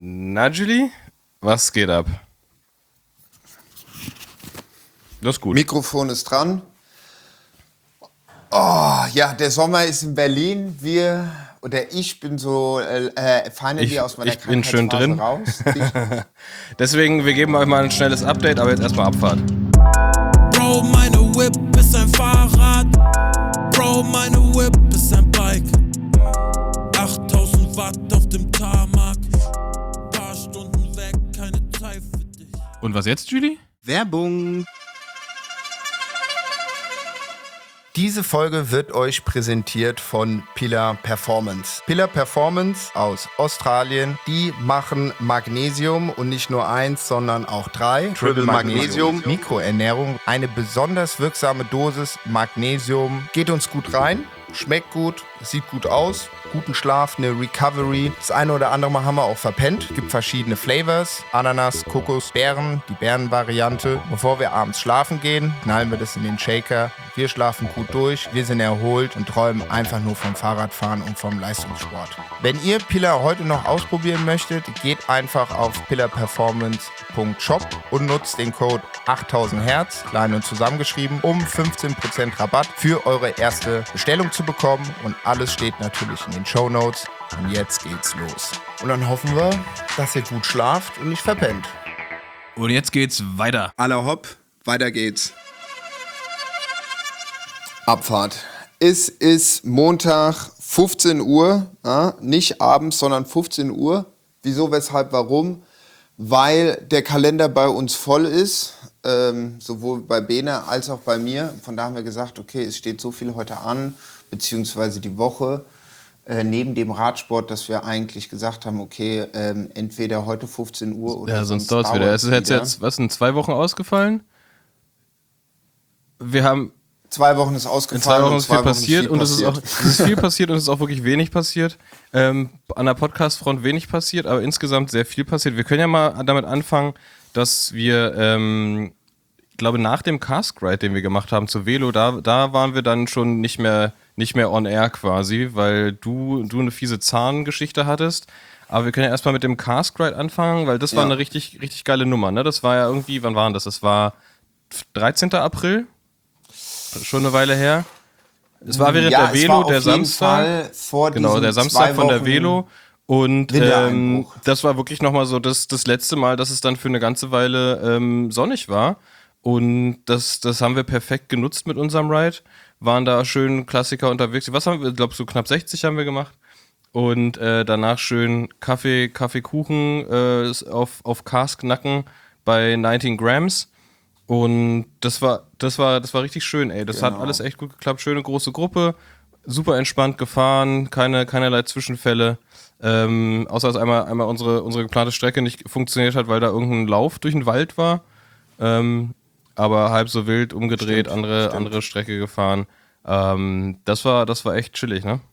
Na, Julie, was geht ab? Das ist gut. Mikrofon ist dran. Oh, ja, der Sommer ist in Berlin. Ich bin so finally aus meiner Ich bin schön drin. raus. Deswegen, wir geben euch mal ein schnelles Update, aber jetzt erstmal Abfahrt. Bro, meine Whip ist ein Fahrrad. Bro, meine Whip ist ein Bike. 8000 Watt auf dem Tarmac. Paar Stunden weg, keine Zeit für dich. Und was jetzt, Julie? Werbung. Diese Folge wird euch präsentiert von Pillar Performance. Pillar Performance aus Australien, die machen Magnesium und nicht nur 1, sondern auch 3. Triple Magnesium, Mikroernährung, eine besonders wirksame Dosis Magnesium. Geht uns gut rein, schmeckt gut, sieht gut aus, guten Schlaf, eine Recovery. Das eine oder andere Mal haben wir auch verpennt. Gibt verschiedene Flavors, Ananas, Kokos, Beeren, die Beerenvariante. Bevor wir abends schlafen gehen, knallen wir das in den Shaker. Wir schlafen gut durch, wir sind erholt und träumen einfach nur vom Fahrradfahren und vom Leistungssport. Wenn ihr Pillar heute noch ausprobieren möchtet, geht einfach auf pillarperformance.shop und nutzt den Code 8000 Hertz, klein und zusammengeschrieben, um 15% Rabatt für eure erste Bestellung zu bekommen. Und alles steht natürlich in den Shownotes. Und jetzt geht's los. Und dann hoffen wir, dass ihr gut schlaft und nicht verpennt. Und jetzt geht's weiter. Aller hopp, weiter geht's. Abfahrt. Es ist Montag, 15 Uhr. Ja, nicht abends, sondern 15 Uhr. Wieso, weshalb, warum? Weil der Kalender bei uns voll ist. Sowohl bei Bene als auch bei mir. Von da haben wir gesagt, okay, es steht so viel heute an, beziehungsweise die Woche, neben dem Radsport, dass wir eigentlich gesagt haben, okay, entweder heute 15 Uhr oder ja, sonst dauert es wieder. Es ist jetzt, was, in 2 Wochen ausgefallen? Wir haben... 2 Wochen ist ausgefallen. In 2 Wochen ist viel passiert und es ist viel passiert und es ist auch wirklich wenig passiert. An der Podcast-Front wenig passiert, aber insgesamt sehr viel passiert. Wir können ja mal damit anfangen, dass wir, ich glaube, nach dem Cask-Ride, den wir gemacht haben zu Velo, da waren wir dann schon nicht mehr on air quasi, weil du eine fiese Zahngeschichte hattest. Aber wir können ja erstmal mit dem Cask-Ride anfangen, weil das war eine richtig, richtig geile Nummer. Ne? Das war ja irgendwie, wann war das? Das war 13. April. Schon eine Weile her. Es war während der Velo, der Samstag. Genau, der Samstag von der Velo. Und das war wirklich nochmal so das letzte Mal, dass es dann für eine ganze Weile sonnig war. Und das haben wir perfekt genutzt mit unserem Ride. Waren da schön Klassiker unterwegs. Was haben wir? Ich glaube, so knapp 60 haben wir gemacht. Und danach schön Kaffee, Kuchen auf Cask-Nacken bei 19 Grams. Und das war richtig schön, ey. Das hat alles echt gut geklappt. Schöne große Gruppe, super entspannt gefahren, keinerlei Zwischenfälle. Außer dass einmal unsere geplante Strecke nicht funktioniert hat, weil da irgendein Lauf durch den Wald war. Aber halb so wild umgedreht, andere Strecke gefahren. Das war echt chillig, ne?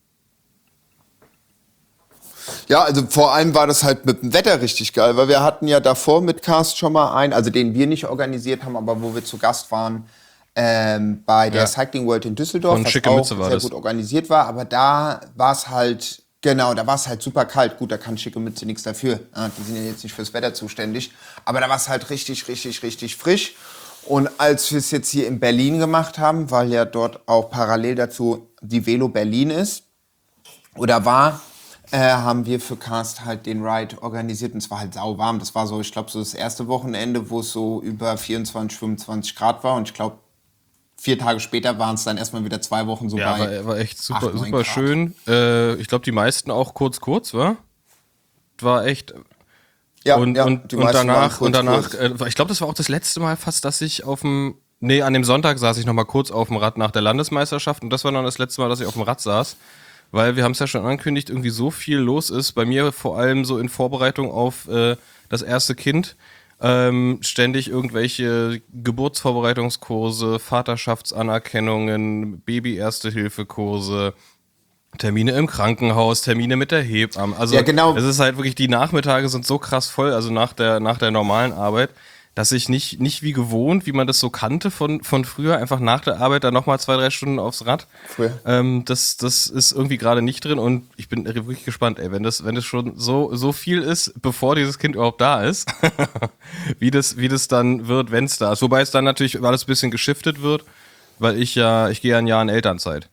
Ja, also vor allem war das halt mit dem Wetter richtig geil, weil wir hatten ja davor mit Cast schon mal also den wir nicht organisiert haben, aber wo wir zu Gast waren bei der Cycling World in Düsseldorf, was auch sehr gut organisiert war, aber da war es halt, da war es halt super kalt. Gut, da kann Schicke Mütze nichts dafür, die sind ja jetzt nicht fürs Wetter zuständig, aber da war es halt richtig, richtig, richtig frisch. Und als wir es jetzt hier in Berlin gemacht haben, weil ja dort auch parallel dazu die Velo Berlin ist, oder war, haben wir für Cast halt den Ride organisiert und es war halt sauwarm. Das war so, ich glaube, so das erste Wochenende, wo es so über 24, 25 Grad war und ich glaube, 4 Tage später waren es dann erstmal wieder 2 Wochen so bei. Ja, war echt super schön. Ich glaube, die meisten auch kurz, wa? War echt... Ja, und danach, kurz. Ich glaube, das war auch das letzte Mal fast, dass ich an dem Sonntag saß ich noch mal kurz auf dem Rad nach der Landesmeisterschaft und das war dann das letzte Mal, dass ich auf dem Rad saß. Weil wir haben es ja schon angekündigt, irgendwie so viel los ist. Bei mir vor allem so in Vorbereitung auf das erste Kind. Ständig irgendwelche Geburtsvorbereitungskurse, Vaterschaftsanerkennungen, Baby-Erste-Hilfe-Kurse, Termine im Krankenhaus, Termine mit der Hebamme. Also ja, genau. Es ist halt wirklich, die Nachmittage sind so krass voll, also nach der normalen Arbeit, dass ich nicht wie gewohnt, wie man das so kannte von früher, einfach nach der Arbeit dann nochmal 2-3 Stunden aufs Rad. Das ist irgendwie gerade nicht drin und ich bin wirklich gespannt, ey, wenn das schon so viel ist, bevor dieses Kind überhaupt da ist, wie das dann wird, wenn es da ist. Wobei es dann natürlich alles ein bisschen geschiftet wird, weil ich gehe ja ein Jahr in Elternzeit.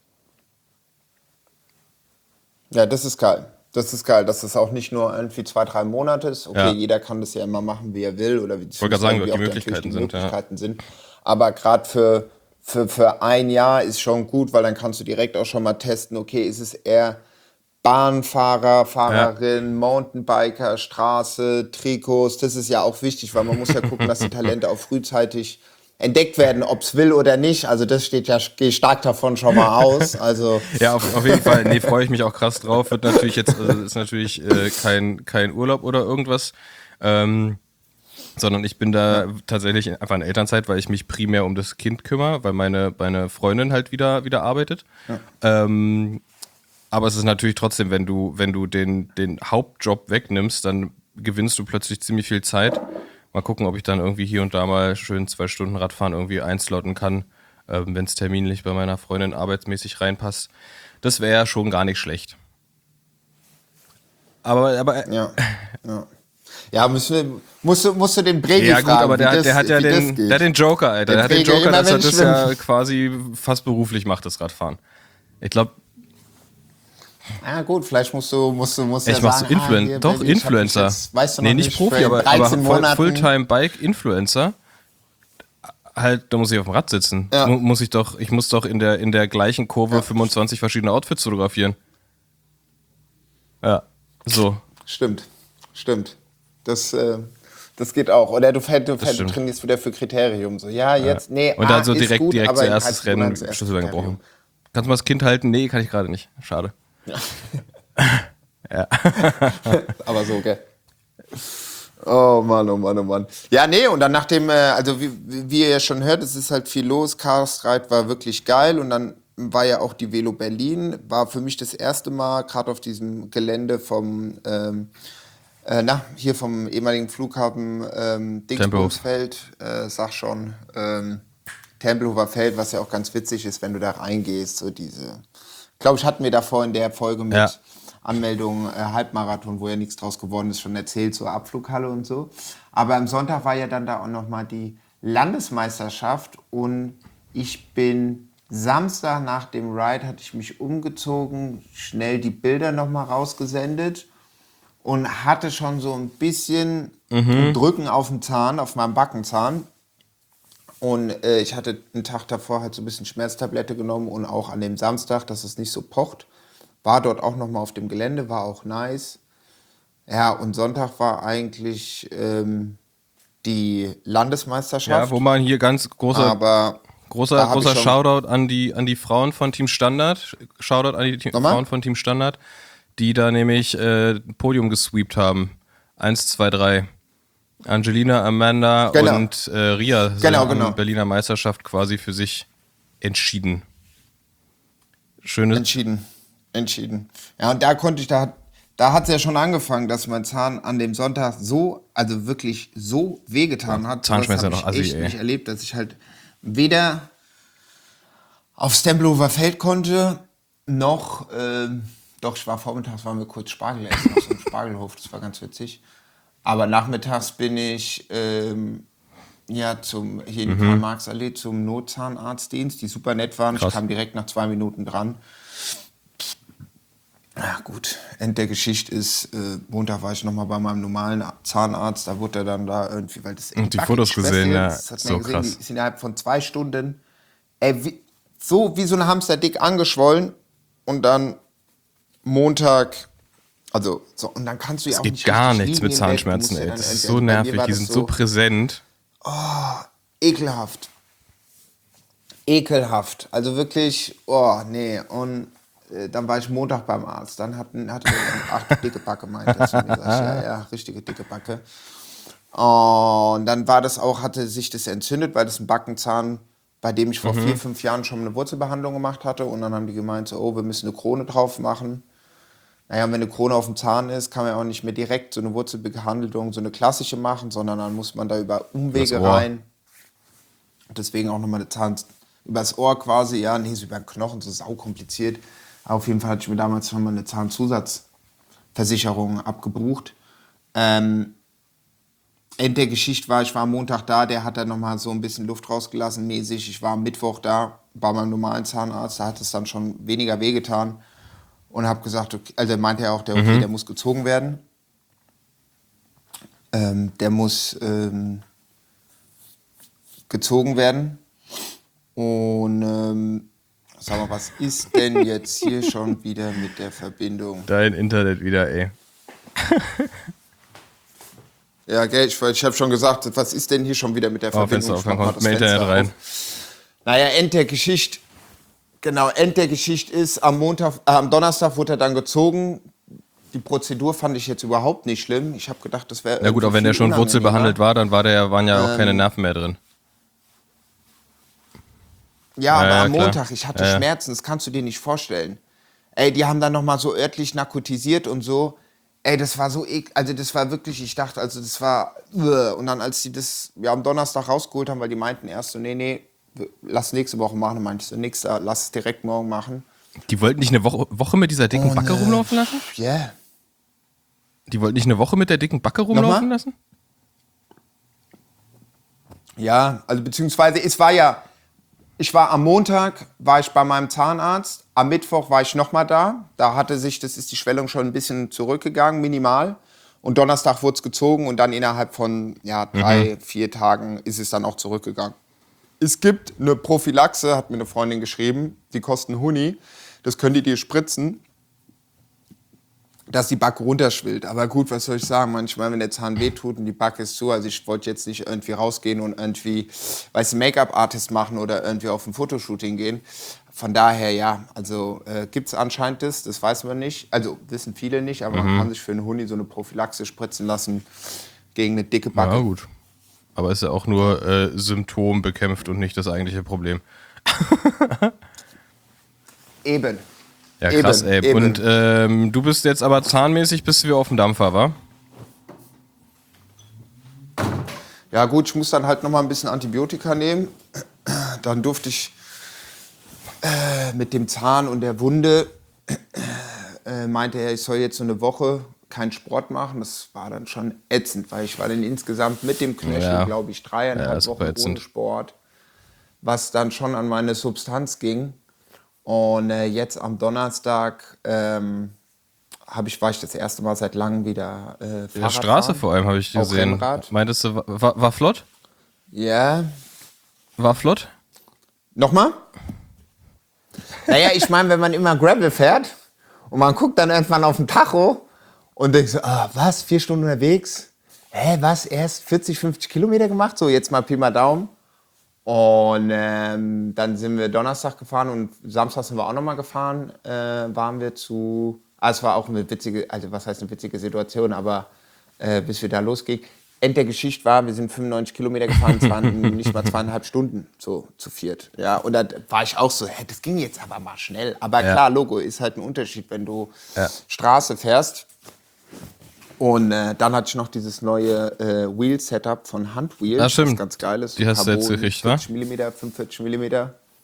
Ja, das ist geil. Das ist geil, dass das auch nicht nur irgendwie 2-3 Monate ist. Okay, jeder kann das ja immer machen, wie er will. Oder wie ich wollte gerade sagen, wie die auch Möglichkeiten sind. Aber gerade für ein Jahr ist schon gut, weil dann kannst du direkt auch schon mal testen, okay, ist es eher Bahnfahrer, Fahrerin, Mountainbiker, Straße, Trikots. Das ist ja auch wichtig, weil man muss ja gucken, dass die Talente auch frühzeitig entdeckt werden, ob es will oder nicht. Also das gehe ich stark davon schon mal aus. Also ja, auf jeden Fall. Nee, freue ich mich auch krass drauf. Wird natürlich jetzt, ist natürlich kein Urlaub oder irgendwas, sondern ich bin da tatsächlich einfach in Elternzeit, weil ich mich primär um das Kind kümmere, weil meine Freundin halt wieder arbeitet. Ja. Aber es ist natürlich trotzdem, wenn du den Hauptjob wegnimmst, dann gewinnst du plötzlich ziemlich viel Zeit. Mal gucken, ob ich dann irgendwie hier und da mal schön 2 Stunden Radfahren irgendwie einslotten kann, wenn es terminlich bei meiner Freundin arbeitsmäßig reinpasst. Das wäre ja schon gar nicht schlecht. Aber ja, musst du den Bregi fragen. Ja gut, aber der hat ja den Joker, Alter. Der hat den Joker, dass er das ja quasi fast beruflich macht, das Radfahren. Ich glaube... Ja gut, vielleicht musst du ich mach so Influencer. Weißt du noch nicht Profi, aber Fulltime Bike Influencer. Halt, da muss ich auf dem Rad sitzen. Ja. Ich muss doch in der gleichen Kurve 25 verschiedene Outfits fotografieren. Ja, so. Stimmt. Das geht auch. Oder du trainierst wieder für Kriterium. So, ja, jetzt, nee, und dann so direkt zuerstes Rennen, Schlüsselbein gebrochen. Kannst du mal das Kind halten? Nee, kann ich gerade nicht. Schade. Ja. Aber so, gell? Oh Mann. Ja, nee, und dann nachdem, also wie ihr ja schon hört, es ist halt viel los. Cars Ride war wirklich geil und dann war ja auch die Velo Berlin. War für mich das erste Mal, gerade auf diesem Gelände vom, hier vom ehemaligen Flughafen Dingsbumsfeld, sag schon, Tempelhofer Feld, was ja auch ganz witzig ist, wenn du da reingehst, so diese... Glaube ich, hatten wir davor in der Folge mit Anmeldung Halbmarathon, wo ja nichts draus geworden ist, schon erzählt, so Abflughalle und so. Aber am Sonntag war ja dann da auch nochmal die Landesmeisterschaft und ich bin Samstag nach dem Ride, hatte ich mich umgezogen, schnell die Bilder nochmal rausgesendet und hatte schon so ein bisschen Drücken auf dem Zahn, auf meinem Backenzahn. Und ich hatte einen Tag davor halt so ein bisschen Schmerztablette genommen und auch an dem Samstag, dass es nicht so pocht. War dort auch nochmal auf dem Gelände, war auch nice. Ja, und Sonntag war eigentlich die Landesmeisterschaft. Ja, wo man hier ganz großer Shoutout an die Frauen von Team Standard. Shoutout an die Frauen von Team Standard, die da nämlich Podium gesweept haben. 1, 2, 3. Angelina, Amanda und Ria sind an Berliner Meisterschaft quasi für sich entschieden. Schönes. Entschieden. Ja, und da hat es ja schon angefangen, dass mein Zahn an dem Sonntag also wirklich so wehgetan hat. Zahnschmerzen das habe ich echt nicht erlebt, dass ich halt weder aufs Tempelhofer Feld konnte, noch, doch, vormittags waren wir kurz Spargel essen auf so einem Spargelhof, das war ganz witzig. Aber nachmittags bin ich hier in Karl-Marx-Allee zum Notzahnarztdienst, die super nett waren. Krass. Ich kam direkt nach 2 Minuten dran. Ja gut, Ende der Geschichte ist, Montag war ich nochmal bei meinem normalen Zahnarzt, da wurde er dann da irgendwie, weil das und die Fotos gesehen, ja, das hat so gesehen, krass. Die ist innerhalb von 2 Stunden wie so ein Hamster dick angeschwollen und dann Montag... Also, so, und dann kannst du ja auch nicht. Es geht gar nichts mit Zahnschmerzen, ey. Das ist so nervig, die sind so präsent. Oh, ekelhaft. Also wirklich, oh, nee. Und dann war ich Montag beim Arzt. Dann hatte er dicke Backe, meinte er zu mir. Ja, richtige dicke Backe. Und dann hatte sich das entzündet, weil das ein Backenzahn, bei dem ich vor 4-5 Jahren schon eine Wurzelbehandlung gemacht hatte. Und dann haben die gemeint, so, wir müssen eine Krone drauf machen. naja, wenn eine Krone auf dem Zahn ist, kann man ja auch nicht mehr direkt so eine Wurzelbehandlung, so eine klassische machen, sondern dann muss man da über Umwege rein. Deswegen auch nochmal eine Zahn übers Ohr quasi, ja, nee, so über den Knochen, so saukompliziert. Aber auf jeden Fall hatte ich mir damals schon mal eine Zahnzusatzversicherung abgebucht. Ende der Geschichte war, ich war am Montag da, der hat dann nochmal so ein bisschen Luft rausgelassen mäßig. Ich war am Mittwoch da bei meinem normalen Zahnarzt, da hat es dann schon weniger wehgetan. Und habe gesagt, okay, also meinte er auch, der muss gezogen werden. Der muss gezogen werden. Und sag mal, was ist denn jetzt hier schon wieder mit der Verbindung? Dein Internet wieder, ey. Ja, gell, ich habe schon gesagt, was ist denn hier schon wieder mit der Verbindung? Fenster auf, kommt mehr Internet rein. Naja, End der Geschichte. Genau, End der Geschichte ist, am Donnerstag wurde er dann gezogen. Die Prozedur fand ich jetzt überhaupt nicht schlimm. Ich habe gedacht, das wäre. Na gut, aber wenn der schon wurzelbehandelt war, dann waren ja auch keine Nerven mehr drin. Ja, aber am klar. Montag, ich hatte Schmerzen, das kannst du dir nicht vorstellen. Ey, die haben dann nochmal so örtlich narkotisiert und so. Ey, das war so also das war wirklich, ich dachte, also das war. Und dann, als die das am Donnerstag rausgeholt haben, weil die meinten erst so, nee, lass nächste Woche machen. Dann meinte ich so, nix da, lass es direkt morgen machen. Die wollten nicht eine Woche mit dieser dicken Backe rumlaufen lassen? Ja. Yeah. Die wollten nicht eine Woche mit der dicken Backe rumlaufen lassen? Ja, also beziehungsweise ich war am Montag, war ich bei meinem Zahnarzt, am Mittwoch war ich nochmal da. Da ist die Schwellung schon ein bisschen zurückgegangen, minimal. Und Donnerstag wurde es gezogen und dann innerhalb von 3-4 Tagen ist es dann auch zurückgegangen. Es gibt eine Prophylaxe, hat mir eine Freundin geschrieben, die kostet einen Huni. Das können die dir spritzen, dass die Backe runterschwillt. Aber gut, was soll ich sagen? Manchmal, wenn der Zahn wehtut und die Backe ist zu, also ich wollte jetzt nicht irgendwie rausgehen und irgendwie, Make-up-Artist machen oder irgendwie auf ein Fotoshooting gehen. Von daher, ja, also gibt es anscheinend das weiß man nicht. Also wissen viele nicht, aber man kann sich für einen Huni so eine Prophylaxe spritzen lassen gegen eine dicke Backe. Ja, gut. Aber ist ja auch nur Symptom bekämpft und nicht das eigentliche Problem. Eben. Ja, krass, ey. Eben. Und du bist jetzt aber zahnmäßig, bist du wieder auf dem Dampfer, wa? Ja gut, ich muss dann halt nochmal ein bisschen Antibiotika nehmen. Dann durfte ich mit dem Zahn und der Wunde, meinte er, ich soll jetzt so eine Woche keinen Sport machen. Das war dann schon ätzend, weil ich war dann insgesamt mit dem Knöchel, glaube ich, 3,5 Wochen ohne Sport, was dann schon an meine Substanz ging. Und jetzt am Donnerstag war ich das erste Mal seit langem wieder Fahrrad der Straße fahren. vor allem habe ich gesehen. Rennrad. Meintest du, war flott? Ja. War flott? Nochmal? Naja, ich meine, wenn man immer Gravel fährt und man guckt dann irgendwann auf den Tacho und denkt so, was, 4 Stunden unterwegs? Was, erst 40, 50 Kilometer gemacht? So, jetzt mal Pi mal Daumen. Und dann sind wir Donnerstag gefahren und Samstag sind wir auch nochmal gefahren. Waren wir zu, es war auch eine witzige, also was heißt eine witzige Situation, aber bis wir da losging. End der Geschichte war, wir sind 95 Kilometer gefahren, es waren nicht mal 2,5 Stunden so zu viert. Ja, und da war ich auch so, das ging jetzt aber mal schnell. Aber klar, Logo, ist halt ein Unterschied, wenn du Straße fährst. Und dann hatte ich noch dieses neue Wheel-Setup von Handwheel. Das stimmt. Das ganz geil ist. Die hast du jetzt gekriegt, ne? 40 mm, 45 mm.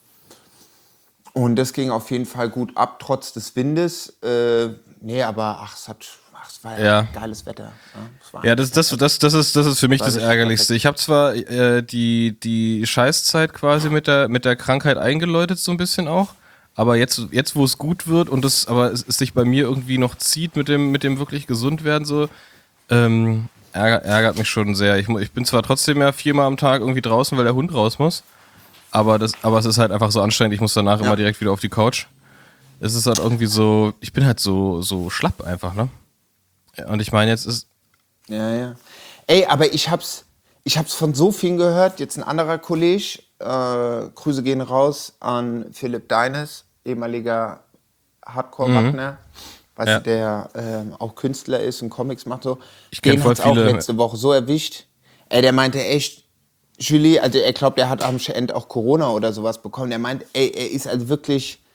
Und das ging auf jeden Fall gut ab, trotz des Windes. Aber es war ja geiles Wetter. Ja, das ist für mich das Ärgerlichste. Ich habe zwar die Scheißzeit quasi mit der Krankheit eingeläutet, so ein bisschen auch. Aber jetzt wo es gut wird und es sich bei mir irgendwie noch zieht mit dem wirklich gesund werden, so, ärgert mich schon sehr. Ich bin zwar trotzdem 4-mal am Tag irgendwie draußen, weil der Hund raus muss, aber es ist halt einfach so anstrengend, ich muss danach immer direkt wieder auf die Couch. Es ist halt irgendwie so, ich bin halt so schlapp einfach, ne? Und ich meine, jetzt ist... Ja. Ey, aber ich hab's von so vielen gehört, jetzt ein anderer Kollege, Grüße gehen raus an Philipp Deines, ehemaliger Hardcore-Wagner, der auch Künstler ist und Comics macht so. Ich kenne voll hat's auch viele. letzte Woche so erwischt. Ey, der meinte echt, Julie, also er glaubt, er hat am Ende auch Corona oder sowas bekommen. Er meint, ey, er ist also wirklich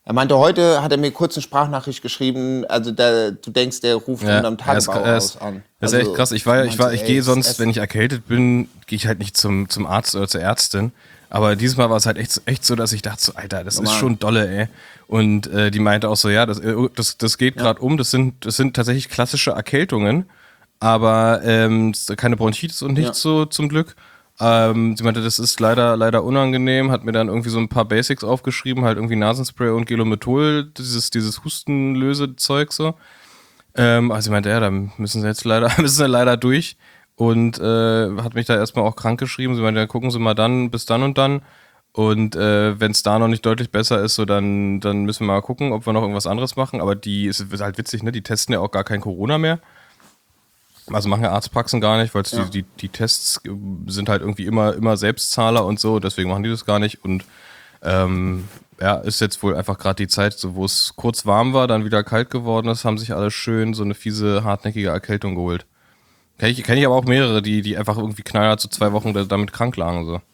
Er meinte, heute hat er mir kurz eine Sprachnachricht geschrieben, also du denkst, der ruft unterm Tagebauhaus an. Das ist echt krass. Ich gehe sonst, wenn ich erkältet bin, gehe ich halt nicht zum Arzt oder zur Ärztin. Aber dieses Mal war es halt echt so, dass ich dachte so, Alter, das ist schon dolle, ey. Und die meinte auch so, ja, das geht gerade um. Das sind tatsächlich klassische Erkältungen, aber keine Bronchitis und nichts so zum Glück. Sie meinte, das ist leider unangenehm, hat mir dann irgendwie so ein paar Basics aufgeschrieben, halt irgendwie Nasenspray und Gelomethol, dieses Hustenlösezeug so. Also sie meinte, ja, da müssen sie leider durch und hat mich da erstmal auch krank geschrieben. Sie meinte, ja, gucken Sie mal dann, bis dann und dann. Und wenn es da noch nicht deutlich besser ist, so dann müssen wir mal gucken, ob wir noch irgendwas anderes machen. Aber es ist halt witzig, ne? Die testen ja auch gar kein Corona mehr. Also machen ja Arztpraxen gar nicht, weil die Tests sind halt irgendwie immer Selbstzahler und so, deswegen machen die das gar nicht. Und ist jetzt wohl einfach gerade die Zeit, so wo es kurz warm war, dann wieder kalt geworden ist, haben sich alle schön so eine fiese, hartnäckige Erkältung geholt. Kenn ich aber auch mehrere, die einfach irgendwie knallhart so 2 Wochen damit krank lagen. So.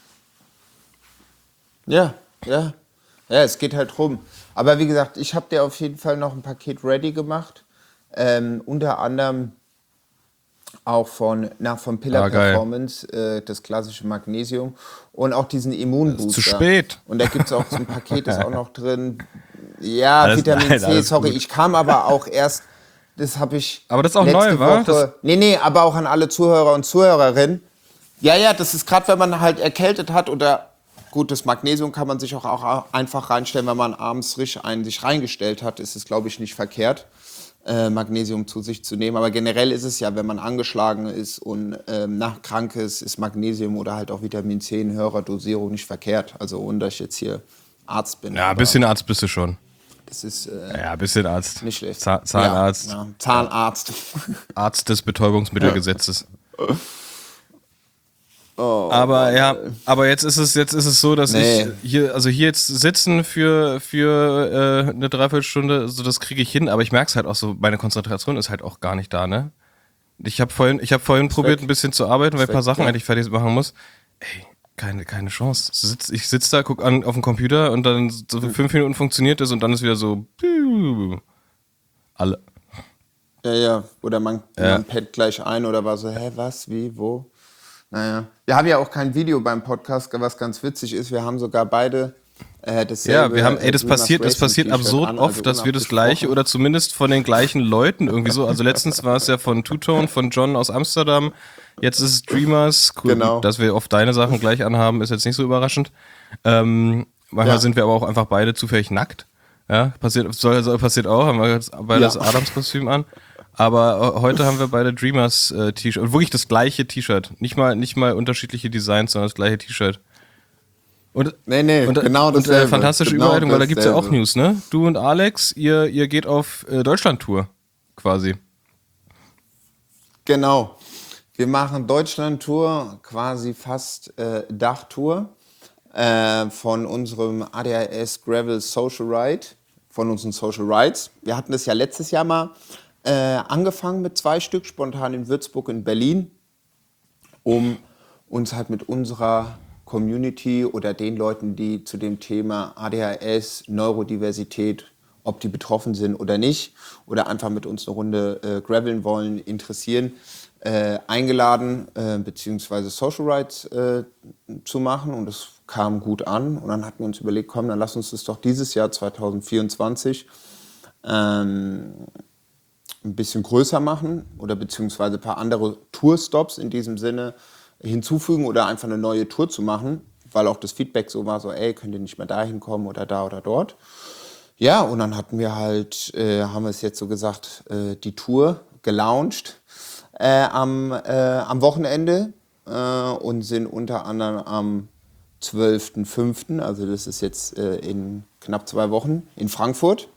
Ja, es geht halt rum. Aber wie gesagt, ich habe dir auf jeden Fall noch ein Paket ready gemacht. Unter anderem auch von Pillar Performance, das klassische Magnesium und auch diesen Immunbooster. Zu spät. Und da gibt es auch so ein Paket, ist auch noch drin. Ja, Vitamin C, sorry, ich kam aber auch erst, das habe ich aber das ist auch neu, wa? Nee, aber auch an alle Zuhörer und Zuhörerinnen. Ja, das ist gerade, wenn man halt erkältet hat oder gut, das Magnesium kann man sich auch einfach reinstellen, wenn man abends sich reingestellt hat, ist es, glaube ich, nicht verkehrt. Magnesium zu sich zu nehmen. Aber generell ist es ja, wenn man angeschlagen ist und krank ist Magnesium oder halt auch Vitamin C in höherer Dosierung nicht verkehrt. Also ohne dass ich jetzt hier Arzt bin. Ja, ein bisschen Arzt bist du schon. Das ist ein bisschen Arzt. Nicht schlecht. Zahnarzt. Ja, Zahnarzt. Arzt des Betäubungsmittelgesetzes. Aber jetzt ist es so, dass ich hier jetzt sitzen für eine Dreiviertelstunde, so das kriege ich hin, aber ich merke es halt auch so, meine Konzentration ist halt auch gar nicht da, ne? Ich habe vorhin probiert, ein bisschen zu arbeiten, weil ich ein paar Sachen eigentlich fertig machen muss. Ey, keine Chance. Ich sitze da, guck auf den Computer und dann so 5 Minuten funktioniert das und dann ist wieder so alle. Ja, oder man pennt gleich ein oder war so, was, wie, wo? Naja. Wir haben ja auch kein Video beim Podcast, was ganz witzig ist. Wir haben sogar beide dasselbe. Ja, das passiert absurd oft, dass wir das Gleiche oder zumindest von den gleichen Leuten irgendwie so. Also letztens war es ja von Two-Tone, von John aus Amsterdam. Jetzt ist es Dreamers. Cool, genau. Dass wir oft deine Sachen gleich anhaben, ist jetzt nicht so überraschend. Manchmal sind wir aber auch einfach beide zufällig nackt. Ja, passiert auch. Haben wir jetzt beide das Adams-Kostüm an. Aber heute haben wir beide Dreamers T-Shirt. Und wirklich das gleiche T-Shirt. Nicht mal unterschiedliche Designs, sondern das gleiche T-Shirt. Genau dasselbe. Und fantastische Überleitung, weil da gibt es ja auch News, ne? Du und Alex, ihr geht auf Deutschland-Tour quasi. Genau. Wir machen Deutschland-Tour, quasi fast Dachtour von unserem ADHS Gravel Social Ride, von unseren Social Rides. Wir hatten das ja letztes Jahr mal angefangen mit 2 Stück, spontan in Würzburg und Berlin, um uns halt mit unserer Community oder den Leuten, die zu dem Thema ADHS, Neurodiversität, ob die betroffen sind oder nicht, oder einfach mit uns eine Runde graveln wollen, interessieren, eingeladen, beziehungsweise Social Rides zu machen. Und das kam gut an. Und dann hatten wir uns überlegt, komm, dann lass uns das doch dieses Jahr 2024 ein bisschen größer machen oder beziehungsweise ein paar andere Tourstops in diesem Sinne hinzufügen oder einfach eine neue Tour zu machen, weil auch das Feedback so war, so könnt ihr nicht mehr dahin kommen oder da oder dort. Ja, und dann hatten wir halt, haben wir es jetzt so gesagt, die Tour gelauncht am Wochenende und sind unter anderem am 12.05., also das ist jetzt in knapp 2 Wochen, in Frankfurt.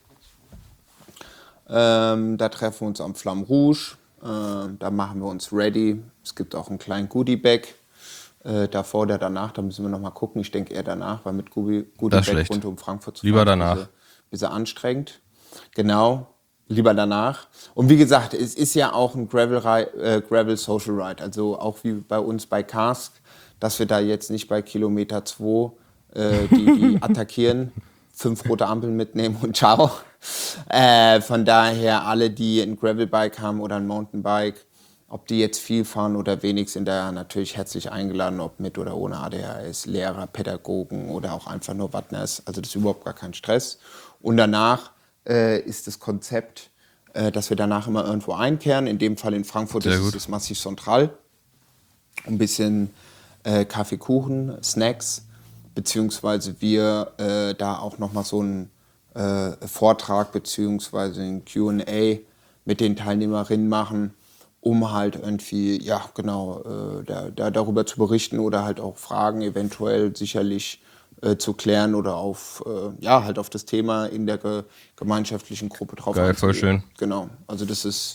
Da treffen wir uns am Flamme Rouge, da machen wir uns ready. Es gibt auch einen kleinen Goodie-Bag, davor oder danach, da müssen wir noch mal gucken. Ich denke eher danach, weil mit Goodie-Bag rund um Frankfurt zu fahren, lieber danach. Bisschen anstrengend. Genau, lieber danach. Und wie gesagt, es ist ja auch ein Gravel Social Ride, also auch wie bei uns bei Cask, dass wir da jetzt nicht bei Kilometer 2 die attackieren, 5 rote Ampeln mitnehmen und ciao. Von daher alle, die ein Gravelbike haben oder ein Mountainbike, ob die jetzt viel fahren oder wenig, sind da natürlich herzlich eingeladen, ob mit oder ohne ADHS, Lehrer, Pädagogen oder auch einfach nur Wattners. Also das ist überhaupt gar kein Stress. Und danach ist das Konzept, dass wir danach immer irgendwo einkehren. In dem Fall in Frankfurt ist es Massif Central. Ein bisschen Kaffee, Kuchen, Snacks, beziehungsweise wir da auch nochmal so einen Vortrag beziehungsweise ein Q&A mit den Teilnehmerinnen machen, um halt irgendwie, ja genau, darüber zu berichten oder halt auch Fragen eventuell sicherlich zu klären oder auf, halt auf das Thema in der gemeinschaftlichen Gruppe drauf Geil, voll schön. Genau, also das ist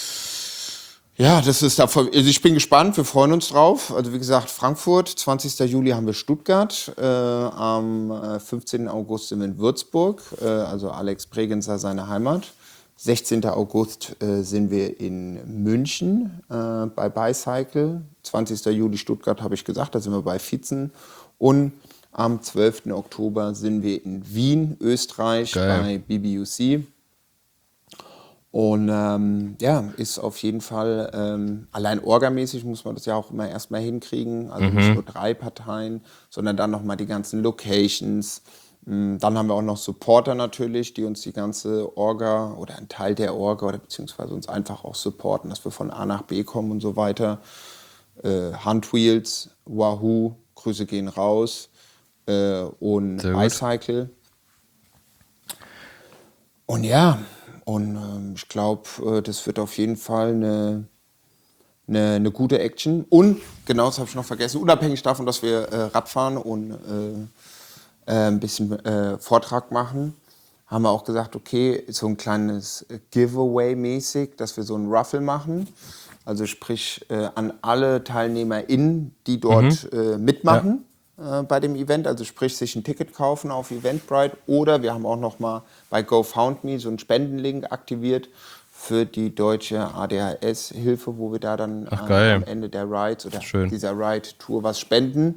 davon, also ich bin gespannt, wir freuen uns drauf. Also wie gesagt, Frankfurt, 20. Juli haben wir Stuttgart, am 15. August sind wir in Würzburg, also Alex Bregenzer, seine Heimat. 16. August sind wir in München bei Bicycle. 20. Juli Stuttgart habe ich gesagt, da sind wir bei Vitzen. Und am 12. Oktober sind wir in Wien, Österreich, bei BBUC. Und ist auf jeden Fall, allein orgamäßig muss man das ja auch immer erstmal hinkriegen. Also nicht nur 3 Parteien, sondern dann nochmal die ganzen Locations. Dann haben wir auch noch Supporter natürlich, die uns die ganze Orga oder einen Teil der Orga oder beziehungsweise uns einfach auch supporten, dass wir von A nach B kommen und so weiter. Handwheels, Wahoo, Grüße gehen raus und Bicycle. Und ja, ich glaube, das wird auf jeden Fall eine gute Action. Und, genau, das habe ich noch vergessen, unabhängig davon, dass wir Radfahren und ein bisschen Vortrag machen, haben wir auch gesagt, okay, so ein kleines Giveaway-mäßig, dass wir so einen Raffle machen. Also sprich an alle TeilnehmerInnen, die dort mitmachen bei dem Event, also sprich sich ein Ticket kaufen auf Eventbrite, oder wir haben auch noch mal bei GoFoundMe so einen Spendenlink aktiviert für die deutsche ADHS-Hilfe, wo wir da dann am Ende der Rides oder dieser Ride-Tour was spenden.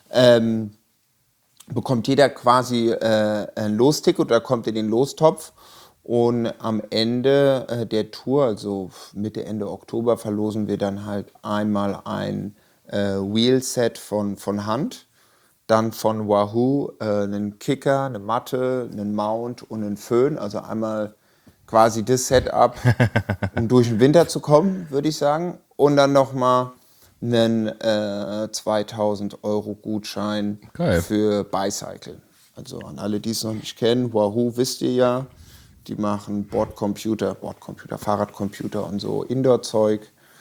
Bekommt jeder quasi ein Losticket oder kommt in den Lostopf. Und am Ende der Tour, also Mitte, Ende Oktober, verlosen wir dann halt einmal ein Wheelset von Hand, dann von Wahoo einen Kicker, eine Matte, einen Mount und einen Föhn. Also einmal quasi das Setup, um durch den Winter zu kommen, würde ich sagen. Und dann nochmal einen 2.000 € Gutschein für Bicycle. Also an alle, die es noch nicht kennen, Wahoo wisst ihr ja, die machen Bordcomputer, Fahrradcomputer und so Indoor-Zeug,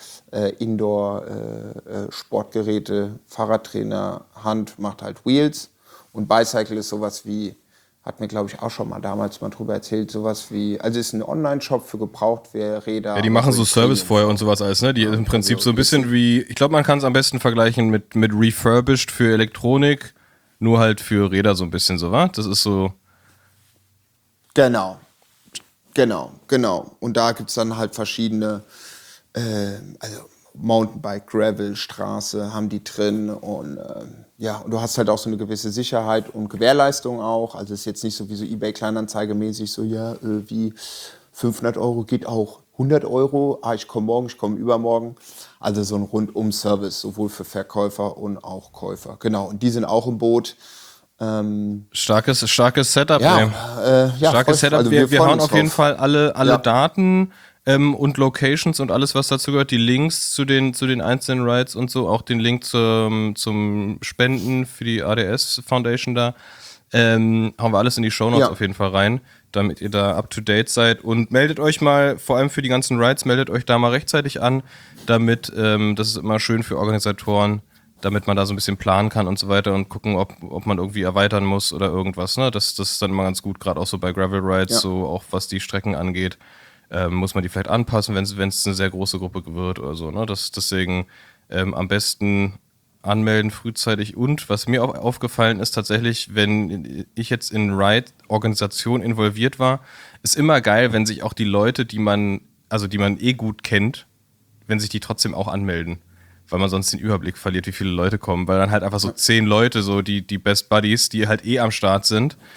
Indoor-Sportgeräte, Fahrradtrainer, Hand macht halt Wheels und Bicycle ist sowas wie, hat mir glaube ich auch schon mal damals mal drüber erzählt, sowas wie, also ist ein Online-Shop für Gebrauchträder. Ja, die machen so Service vorher und sowas alles, ne? Die im Prinzip so ein bisschen wie, ich glaube, man kann es am besten vergleichen mit Refurbished für Elektronik, nur halt für Räder so ein bisschen so, wa? Das ist so. Genau. Und da gibt es dann halt verschiedene, also Mountainbike, Gravel, Straße haben die drin und und du hast halt auch so eine gewisse Sicherheit und Gewährleistung auch. Also es ist jetzt nicht so wie so eBay-Kleinanzeige-mäßig so, wie 500 € geht auch 100 €, ich komme morgen, ich komme übermorgen. Also so ein Rundum-Service, sowohl für Verkäufer und auch Käufer. Genau, und die sind auch im Boot. Starkes Setup. Starkes Setup. Also wir hauen auf jeden Fall alle Daten und Locations und alles, was dazu gehört, die Links zu den einzelnen Rides und so, auch den Link zum Spenden für die ADS Foundation da, hauen wir alles in die Shownotes auf jeden Fall rein, damit ihr da up to date seid, und meldet euch mal, vor allem für die ganzen Rides, meldet euch da mal rechtzeitig an, damit, das ist immer schön für Organisatoren, damit man da so ein bisschen planen kann und so weiter und gucken, ob man irgendwie erweitern muss oder irgendwas, ne? Das ist dann immer ganz gut, gerade auch so bei Gravel Rides, so auch was die Strecken angeht, muss man die vielleicht anpassen, wenn es eine sehr große Gruppe wird oder so, ne? Deswegen am besten anmelden frühzeitig, und was mir auch aufgefallen ist tatsächlich, wenn ich jetzt in Ride-Organisation involviert war, ist immer geil, wenn sich auch die Leute, die man gut kennt, wenn sich die trotzdem auch anmelden. Weil man sonst den Überblick verliert, wie viele Leute kommen. Weil dann halt einfach so 10 Leute, so die Best Buddies, die halt am Start sind,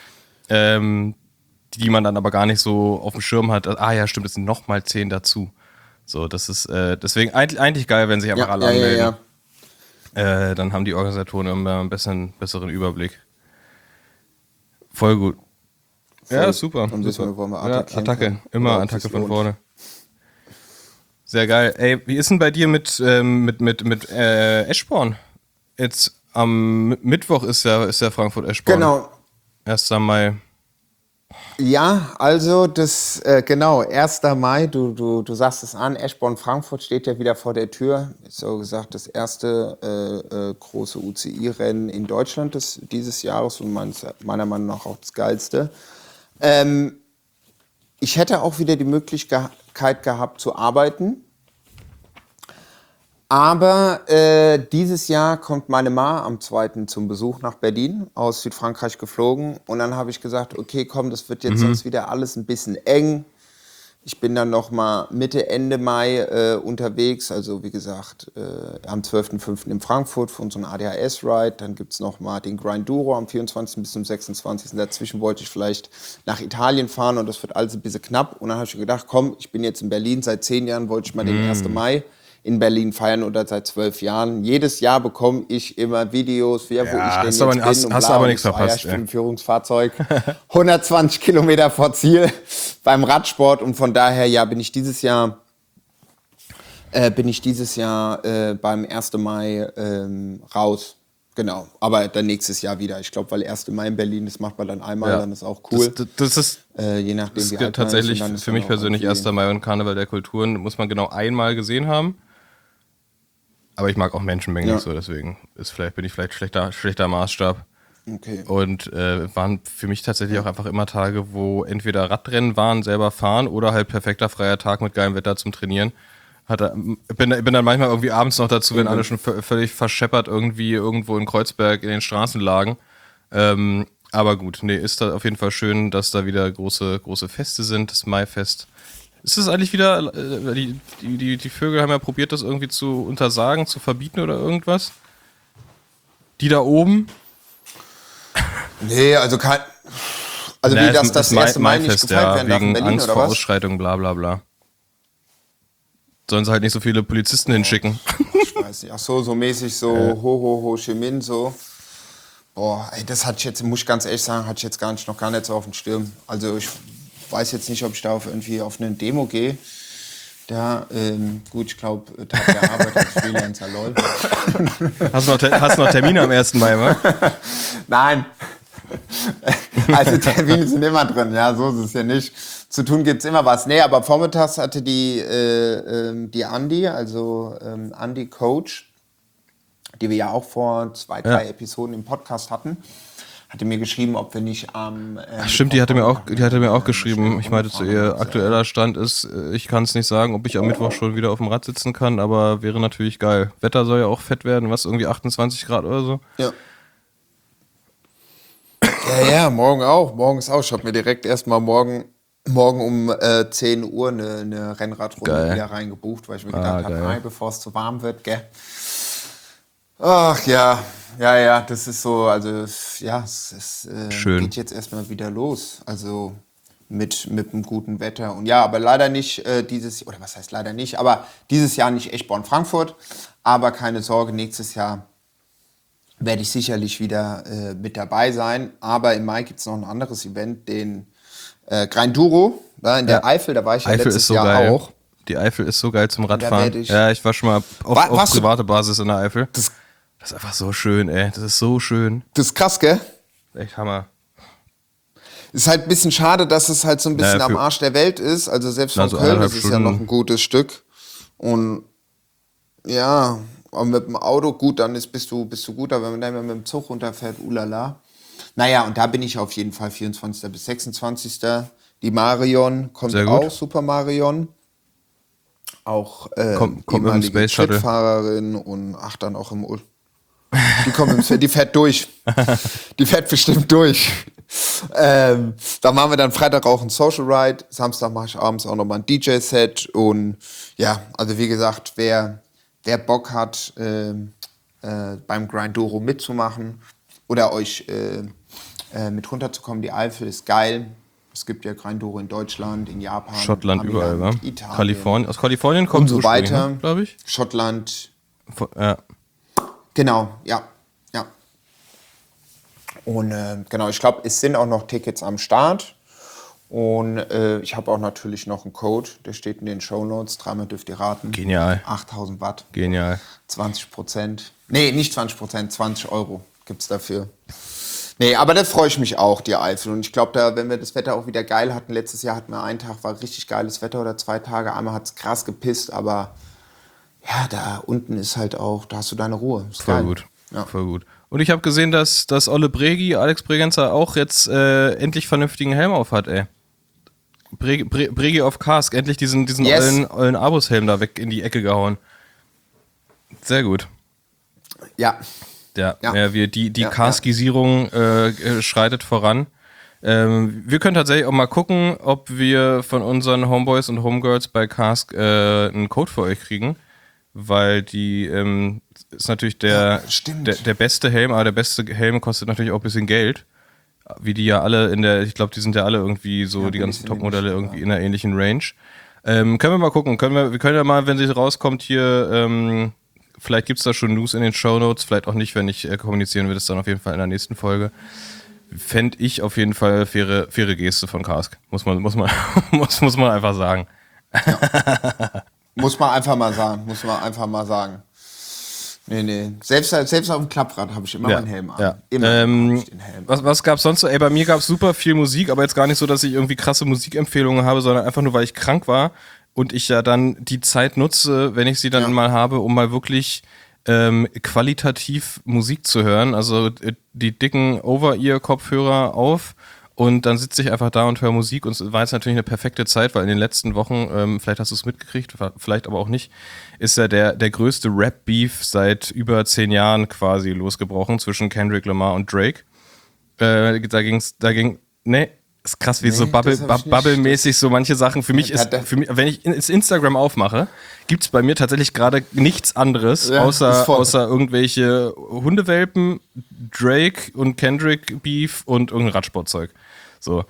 die man dann aber gar nicht so auf dem Schirm hat. Ah ja, stimmt, es sind nochmal 10 dazu. So, das ist deswegen eigentlich geil, wenn sich einfach alle anmelden. Dann haben die Organisatoren immer einen besseren Überblick. Voll gut. Ja, super. Dann wissen wir, wollen wir attackieren. Attacke, immer Attacke von vorne. Sehr geil. Ey, wie ist denn bei dir mit Eschborn? Jetzt am Mittwoch ist ja Frankfurt-Eschborn. Genau. 1. Mai. Ja, also das, genau, 1. Mai, du sagst es an, Eschborn-Frankfurt steht ja wieder vor der Tür. Ist so gesagt das erste große UCI-Rennen in Deutschland dieses Jahres und meiner Meinung nach auch das geilste. Ich hätte auch wieder die Möglichkeit gehabt zu arbeiten. Aber dieses Jahr kommt meine Ma am 2. zum Besuch nach Berlin, aus Südfrankreich geflogen. Und dann habe ich gesagt, okay, komm, das wird jetzt sonst wieder alles ein bisschen eng. Ich bin dann noch mal Mitte, Ende Mai unterwegs. Also wie gesagt, am 12.05. in Frankfurt für unseren ADHS-Ride. Dann gibt es noch mal den Grinduro am 24. bis zum 26. Dazwischen wollte ich vielleicht nach Italien fahren und das wird alles ein bisschen knapp. Und dann habe ich gedacht, komm, ich bin jetzt in Berlin. Seit 10 Jahren wollte ich mal den 1. Mai in Berlin feiern oder seit 12 Jahren. Jedes Jahr bekomme ich immer Videos, wo ich denn jetzt bin. Hast du aber nichts verpasst. Ich bin im Führungsfahrzeug, 120 Kilometer vor Ziel beim Radsport und von daher, ja, bin ich dieses Jahr beim 1. Mai raus. Genau, aber dann nächstes Jahr wieder. Ich glaube, weil 1. Mai in Berlin, das macht man dann einmal, dann ist auch cool. Das ist je nachdem, das wie alt tatsächlich man ist, für mich persönlich 1. Mai und Karneval der Kulturen muss man genau einmal gesehen haben. Aber ich mag auch Menschenmengen nicht so, deswegen bin ich vielleicht schlechter Maßstab. Okay. Und waren für mich tatsächlich auch einfach immer Tage, wo entweder Radrennen waren, selber fahren oder halt perfekter freier Tag mit geilem Wetter zum Trainieren. Bin dann manchmal irgendwie abends noch dazu, wenn alle schon völlig verscheppert irgendwie irgendwo in Kreuzberg in den Straßen lagen. Aber gut, ist da auf jeden Fall schön, dass da wieder große Feste sind, das Maifest. Ist das eigentlich wieder, die Vögel haben ja probiert, das irgendwie zu untersagen, zu verbieten oder irgendwas? Die da oben? Nee, also kein. Also wie das 1. Mai nicht gefeiert werden darf in Berlin, Angst oder vor was? Ausschreitungen, bla bla bla. Sollen sie halt nicht so viele Polizisten hinschicken. Ich weiß nicht. Ach so mäßig so Ho Chi Minh so. Boah, ey, das hatte ich jetzt, muss ich ganz ehrlich sagen, hatte ich jetzt noch gar nicht so auf dem Schirm. Also ich weiß jetzt nicht, ob ich da auf eine Demo gehe. Da, gut, ich glaube, Tag der Arbeit als Freelancer, lol. Hast du noch Termine am 1. Mai, wa? Nein. Also Termine sind immer drin, ja, so ist es ja nicht. Zu tun gibt's immer was. Nee, aber vormittags hatte die Andi, also Andi Coach, die wir ja auch vor 2-3 Episoden im Podcast hatten, hatte mir geschrieben, ob wir nicht am stimmt, die hatte mir auch geschrieben. Ich meinte zu ihr, aktueller Stand ist, ich kann es nicht sagen, ob ich am Mittwoch schon wieder auf dem Rad sitzen kann, aber wäre natürlich geil. Wetter soll ja auch fett werden, was, irgendwie 28 Grad oder so? Ja. Ja, morgen auch. Morgen ist auch. Ich habe mir direkt erstmal morgen um 10 Uhr eine Rennradrunde wieder reingebucht, weil ich mir gedacht habe, bevor es zu warm wird, gell. Ach ja, das ist so, also ja, es geht jetzt erstmal wieder los. Also mit einem guten Wetter. Und ja, aber leider nicht dieses Jahr nicht Eschborn-Frankfurt. Aber keine Sorge, nächstes Jahr werde ich sicherlich wieder mit dabei sein. Aber im Mai gibt es noch ein anderes Event, den Grinduro in der Eifel. Da war ich ja letztes Jahr geil. auch. Die Eifel ist so geil zum Radfahren. Ich war schon mal auf private Basis in der Eifel. Das ist einfach so schön, ey. Das ist so schön. Das ist krass, gell? Echt Hammer. Ist halt ein bisschen schade, dass es halt so ein bisschen am Arsch der Welt ist. Also selbst von Köln ist es ja noch ein gutes Stück. Und ja, aber mit dem Auto, gut, dann bist du gut. Aber wenn man dann mit dem Zug runterfährt, ulala. Naja, und da bin ich auf jeden Fall 24. bis 26. Die Marion kommt auch, Super Marion. Auch kommt mit dem Space Shuttle. Fahrerin und dann auch im die fährt durch. Die fährt bestimmt durch. Da machen wir dann Freitag auch ein Social Ride. Samstag mache ich abends auch nochmal ein DJ-Set. Und ja, also wie gesagt, wer Bock hat, beim Grinduro mitzumachen oder euch mit runterzukommen. Die Eifel ist geil. Es gibt ja Grindoro in Deutschland, in Japan, Schottland, Amiland, überall, wa? Italien. Kalifornien. Aus Kalifornien kommt und so weiter, glaube ich. Schottland. Ja. Genau, ja. Und genau, ich glaube, es sind auch noch Tickets am Start. Und ich habe auch natürlich noch einen Code, der steht in den Shownotes. Dreimal dürft ihr raten. Genial. 8000 Watt. Genial. 20%. Nee, nicht 20%, 20 Euro gibt es dafür. Nee, aber da freue ich mich auch, die Eifel. Und ich glaube, da, wenn wir das Wetter auch wieder geil hatten, letztes Jahr hatten wir einen Tag, war richtig geiles Wetter oder 2 Tage. Einmal hat es krass gepisst, aber ja, da unten ist halt auch, da hast du deine Ruhe. Ist Voll geil. gut. Ja. Voll gut. Und ich habe gesehen, dass Olle Bregi, Alex Bregenzer, auch jetzt endlich vernünftigen Helm auf hat, ey. Bregi auf Kask, endlich diesen Yes. ollen Abus-Helm da weg in die Ecke gehauen. Sehr gut. Ja. Ja. Die Ja, Kaskisierung schreitet voran. Wir können tatsächlich auch mal gucken, ob wir von unseren Homeboys und Homegirls bei Kask einen Code für euch kriegen, weil die ist natürlich der beste Helm, aber der beste Helm kostet natürlich auch ein bisschen Geld. Wie die ja alle ich glaube, die sind ja alle irgendwie so, Ja, die bin ganzen ich Topmodelle nicht, irgendwie in einer ähnlichen Range. Können wir mal gucken, wir können ja mal, wenn sie rauskommt hier, vielleicht gibt es da schon News in den Shownotes, vielleicht auch nicht, wenn nicht, kommunizieren wir das dann auf jeden Fall in der nächsten Folge. Fände ich auf jeden Fall faire Geste von Kask. Muss man einfach sagen. Muss man einfach mal sagen. Nee. Selbst auf dem Klapprad habe ich immer meinen Helm an. Ja. Immer habe ich den Helm. Was gab's sonst so? Ey, bei mir gab's super viel Musik, aber jetzt gar nicht so, dass ich irgendwie krasse Musikempfehlungen habe, sondern einfach nur, weil ich krank war und ich ja dann die Zeit nutze, wenn ich sie dann mal habe, um mal wirklich qualitativ Musik zu hören. Also die dicken Over-Ear-Kopfhörer auf und dann sitze ich einfach da und höre Musik und es war jetzt natürlich eine perfekte Zeit, weil in den letzten Wochen, vielleicht hast du es mitgekriegt, vielleicht aber auch nicht, ist ja der größte Rap-Beef seit über 10 Jahren quasi losgebrochen zwischen Kendrick Lamar und Drake. Ist krass, wie so Bubble-mäßig so manche Sachen. Für mich, wenn ich Instagram aufmache, gibt es bei mir tatsächlich gerade nichts anderes, außer irgendwelche Hundewelpen, Drake und Kendrick Beef und irgendein Radsportzeug. So.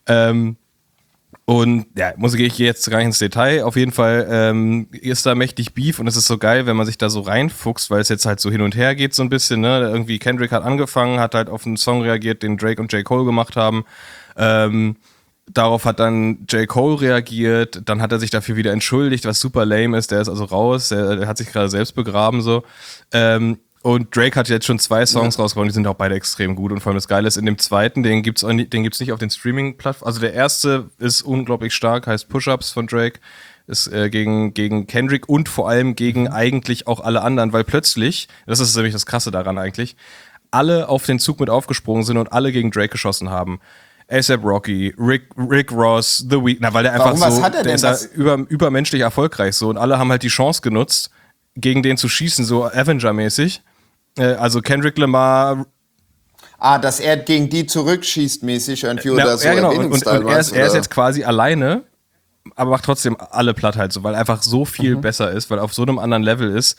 Und ja, gehe ich jetzt gar nicht ins Detail. Auf jeden Fall ist da mächtig Beef und es ist so geil, wenn man sich da so reinfuchst, weil es jetzt halt so hin und her geht so ein bisschen. Ne? Irgendwie Kendrick hat angefangen, hat halt auf einen Song reagiert, den Drake und J. Cole gemacht haben. Darauf hat dann J. Cole reagiert, dann hat er sich dafür wieder entschuldigt, was super lame ist, der ist also raus, der hat sich gerade selbst begraben so. Und Drake hat jetzt schon 2 Songs rausgebracht, die sind auch beide extrem gut und vor allem das Geile ist, in dem zweiten, den gibt's nicht auf den Streaming-Plattformen, also der erste ist unglaublich stark, heißt Push-Ups von Drake, ist gegen Kendrick und vor allem gegen eigentlich auch alle anderen, weil plötzlich, das ist nämlich das Krasse daran eigentlich, alle auf den Zug mit aufgesprungen sind und alle gegen Drake geschossen haben. A$AP Rocky, Rick Ross, The Weeknd, weil der einfach der ist übermenschlich erfolgreich so und alle haben halt die Chance genutzt, gegen den zu schießen, so Avenger-mäßig. Also Kendrick Lamar. Dass er gegen die zurückschießt mäßig irgendwie oder so. Ja, genau. Und er ist jetzt quasi alleine, aber macht trotzdem alle platt halt so, weil einfach so viel besser ist, weil auf so einem anderen Level ist.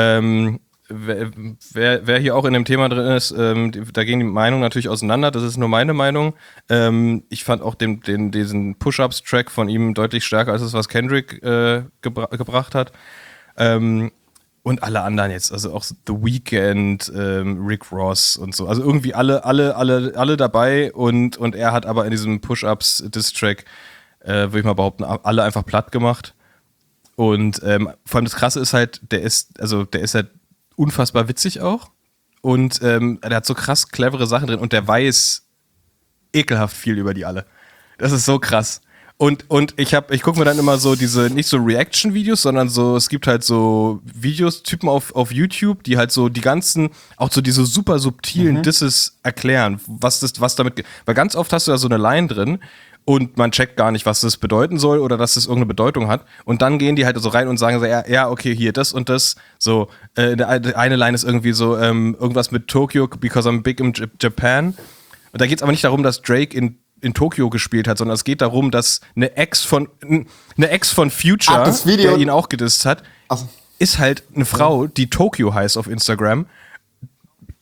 Wer hier auch in dem Thema drin ist, da gehen die Meinungen natürlich auseinander. Das ist nur meine Meinung. Ich fand auch diesen Push-Ups-Track von ihm deutlich stärker als das, was Kendrick gebracht hat. Und alle anderen jetzt, also auch The Weeknd, Rick Ross und so. Also irgendwie alle dabei und er hat aber in diesem Push-Ups-Diss-Track, würde ich mal behaupten, alle einfach platt gemacht. Und vor allem das Krasse ist halt, der ist halt unfassbar witzig auch und der hat so krass clevere Sachen drin und der weiß ekelhaft viel über die alle. Das ist so krass. Und ich gucke mir dann immer so nicht so Reaction-Videos, sondern so, es gibt halt so Videos-Typen auf YouTube, die halt so die ganzen, auch so diese super subtilen Disses erklären, was damit, weil ganz oft hast du da so eine Line drin und man checkt gar nicht, was das bedeuten soll oder dass das irgendeine Bedeutung hat. Und dann gehen die halt so rein und sagen so, ja, okay, hier, das und das. So, eine Line ist irgendwie so, irgendwas mit Tokyo, because I'm big in Japan. Und da geht es aber nicht darum, dass Drake in Tokio gespielt hat, sondern es geht darum, dass eine Ex von Future, der ihn auch gedisst hat, ist halt eine Frau, die Tokyo heißt auf Instagram, die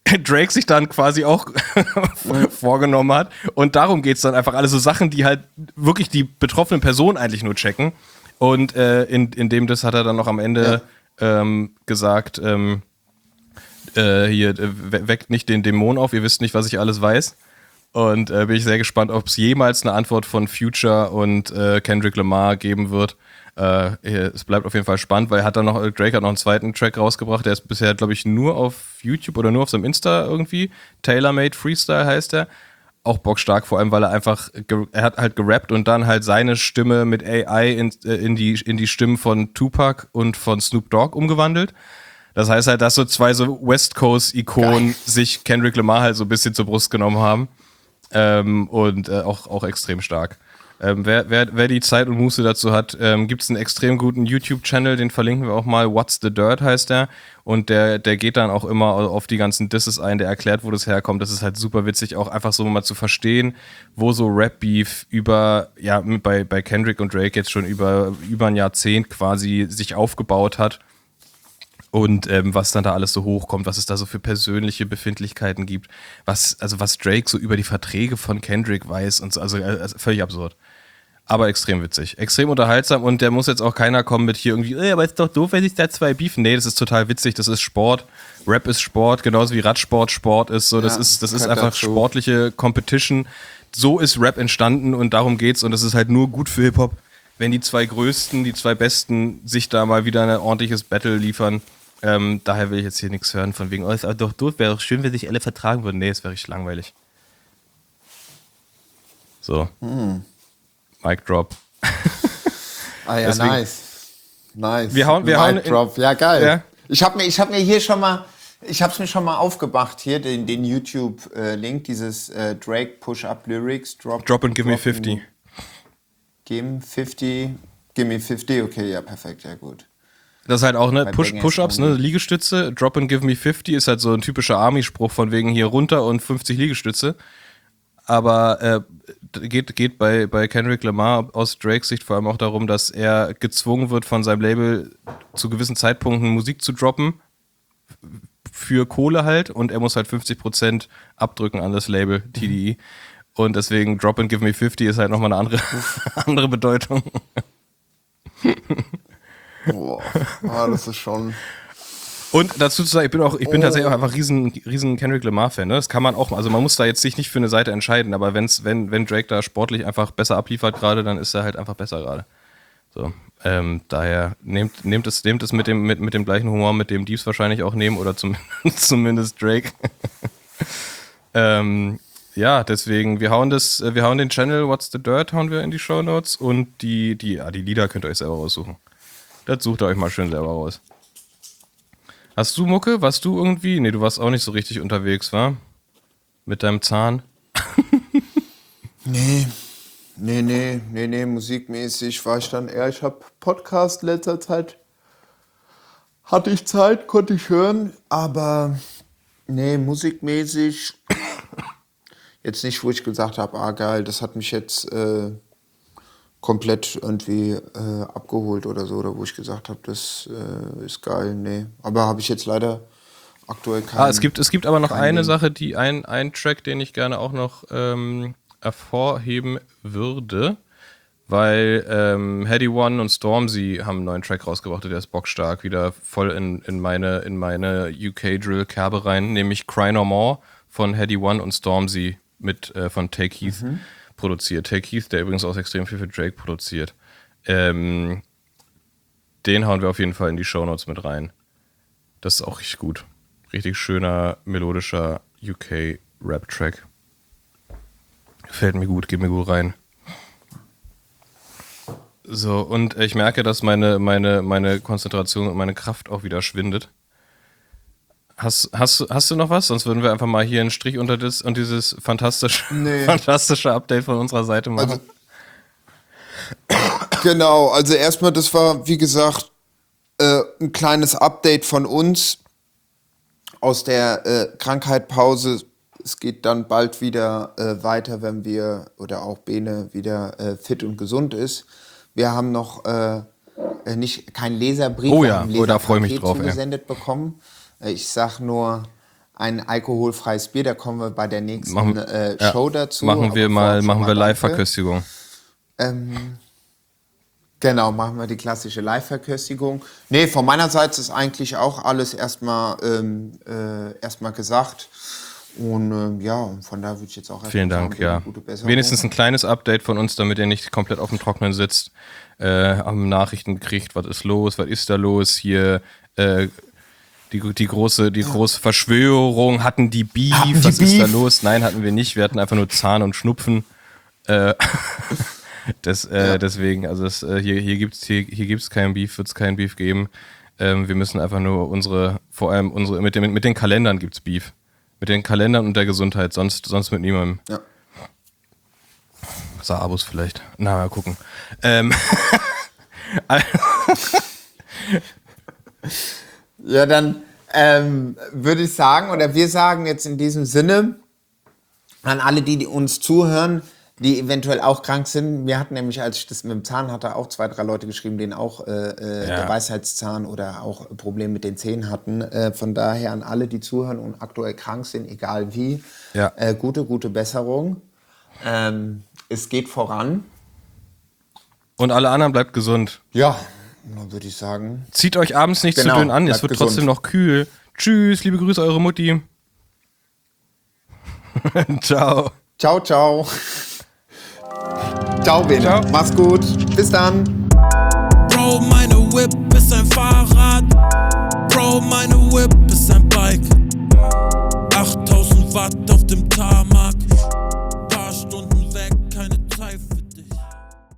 Drake sich dann quasi auch vorgenommen hat. Und darum geht's dann einfach. Alle so Sachen, die halt wirklich die betroffenen Personen eigentlich nur checken. Und in dem das hat er dann noch am Ende gesagt, hier, weckt nicht den Dämon auf, ihr wisst nicht, was ich alles weiß. Und bin ich sehr gespannt, ob es jemals eine Antwort von Future und Kendrick Lamar geben wird. Es bleibt auf jeden Fall spannend, weil Drake hat noch einen zweiten Track rausgebracht, der ist bisher, glaube ich, nur auf YouTube oder nur auf seinem Insta irgendwie. Tailor-Made Freestyle heißt er. Auch bockstark, vor allem, weil er hat halt gerappt und dann halt seine Stimme mit AI in die Stimmen von Tupac und von Snoop Dogg umgewandelt. Das heißt halt, dass so zwei so West Coast-Ikonen sich Kendrick Lamar halt so ein bisschen zur Brust genommen haben. Und auch extrem stark. Wer die Zeit und Muße dazu hat, gibt es einen extrem guten YouTube-Channel, den verlinken wir auch mal. What's the Dirt heißt der. Und der geht dann auch immer auf die ganzen Disses ein, der erklärt, wo das herkommt. Das ist halt super witzig, auch einfach so mal zu verstehen, wo so Rap-Beef bei Kendrick und Drake jetzt schon über ein Jahrzehnt quasi sich aufgebaut hat. Und was dann da alles so hochkommt, was es da so für persönliche Befindlichkeiten gibt, was Drake so über die Verträge von Kendrick weiß und so, also völlig absurd. Aber extrem witzig, extrem unterhaltsam und der muss jetzt auch keiner kommen mit hier irgendwie, aber ist doch doof, wenn sich da zwei beefen. Nee, das ist total witzig, das ist Sport, Rap ist Sport, genauso wie Radsport Sport ist, so, das ist einfach dazu. Sportliche Competition. So ist Rap entstanden und darum geht's und das ist halt nur gut für Hip-Hop, wenn die zwei Größten, die zwei Besten sich da mal wieder ein ordentliches Battle liefern. Daher will ich jetzt hier nichts hören von wegen, ist doch doof, wäre doch schön, wenn sich alle vertragen würden. Nee, es wäre richtig langweilig. So. Mic Drop. Ah ja, Deswegen, nice. Wir hauen Drop. Ja, geil. Ja. Ich hab mir hier schon mal, ich hab's mir schon mal aufgemacht, hier den YouTube-Link, dieses Drake Push-Up Lyrics. Drop and Give Me 50. Give me 50, okay, ja, perfekt, ja gut. Das ist halt auch, ne, Push-Ups, ne, Liegestütze, Drop and Give Me 50 ist halt so ein typischer Army-Spruch von wegen hier runter und 50 Liegestütze. Aber geht bei Kendrick Lamar aus Drakes Sicht vor allem auch darum, dass er gezwungen wird von seinem Label zu gewissen Zeitpunkten Musik zu droppen für Kohle halt und er muss halt 50% abdrücken an das Label TDE. Und deswegen Drop and Give Me 50 ist halt nochmal eine andere Bedeutung. Boah, das ist schon... Und dazu zu sagen, ich bin tatsächlich auch einfach riesen Kendrick Lamar-Fan. Ne? Das kann man auch, also man muss da jetzt sich nicht für eine Seite entscheiden, aber wenn Drake da sportlich einfach besser abliefert gerade, dann ist er halt einfach besser gerade. So, daher nehmt es mit dem gleichen Humor, mit dem Diebs wahrscheinlich auch nehmen oder zumindest Drake. Ja, deswegen, wir hauen den Channel What's the Dirt hauen wir in die Shownotes und die Lieder könnt ihr euch selber raussuchen. Das sucht ihr euch mal schön selber raus. Hast du Mucke? Warst du irgendwie? Nee, du warst auch nicht so richtig unterwegs, wa? Mit deinem Zahn? Nee, musikmäßig war ich dann eher, ich hab Podcast letzter Zeit, hatte ich Zeit, konnte ich hören, aber nee, musikmäßig jetzt nicht, wo ich gesagt habe, geil, das hat mich jetzt komplett irgendwie abgeholt oder so, oder wo ich gesagt habe, das ist geil, nee. Aber habe ich jetzt leider aktuell keinen. Es gibt aber noch eine Sache, ein Track, den ich gerne auch noch hervorheben würde, weil Heady One und Stormzy haben einen neuen Track rausgebracht, der ist bockstark, wieder voll in meine UK-Drill-Kerbe rein, nämlich Cry No More von Heady One und Stormzy von Take Heath. Produziert. Take Heath, der übrigens auch extrem viel für Drake produziert. Den hauen wir auf jeden Fall in die Shownotes mit rein. Das ist auch richtig gut. Richtig schöner, melodischer UK-Rap-Track. Gefällt mir gut, geht mir gut rein. So, und ich merke, dass meine Konzentration und meine Kraft auch wieder schwindet. Hast du noch was? Sonst würden wir einfach mal hier einen Strich unter dieses fantastische Update von unserer Seite machen. Genau, also erstmal, das war, wie gesagt, ein kleines Update von uns aus der Krankheitspause. Es geht dann bald wieder weiter, wenn wir oder auch Bene wieder fit und gesund ist. Wir haben noch kein Leserbrief, oh ja, da freue ich mich drauf. Zugesendet bekommen. Ich sag nur ein alkoholfreies Bier. Da kommen wir bei der nächsten Show dazu. Machen wir Live-Verköstigung. Genau, machen wir die klassische Live-Verköstigung. Nee, von meiner Seite ist eigentlich auch alles erstmal gesagt. Und von da würde ich jetzt auch vielen Dank, ja. Wenigstens ein kleines Update von uns, damit ihr nicht komplett auf dem Trockenen sitzt. Haben Nachrichten gekriegt, was ist los, was ist da los hier, die große Verschwörung, hatten die Beef, was ist da los? Nein, hatten wir nicht, wir hatten einfach nur Zahn und Schnupfen. Deswegen, also hier gibt's keinen Beef, wird es keinen Beef geben. Wir müssen einfach nur mit den Kalendern gibt's Beef. Mit den Kalendern und der Gesundheit, sonst mit niemandem. Ja. Abos vielleicht. Na, mal gucken. Ja, dann würde ich sagen, oder wir sagen jetzt in diesem Sinne an alle, die uns zuhören, die eventuell auch krank sind. Wir hatten nämlich, als ich das mit dem Zahn hatte, auch 2, 3 Leute geschrieben, denen auch der Weisheitszahn oder auch Probleme mit den Zähnen hatten. Von daher an alle, die zuhören und aktuell krank sind, egal wie, gute Besserung. Es geht voran. Und alle anderen bleibt gesund. Ja, würde ich sagen. Zieht euch abends nicht zu dünn an, es wird gesund. Trotzdem noch kühl. Tschüss, liebe Grüße, eure Mutti. Ciao. Ciao, ciao. Ciao, Bene. Ciao. Mach's gut. Bis dann. Bro, meine Whip ist ein Fahrrad. Bro, meine Whip ist ein Bike. 8000 Watt auf dem Tag.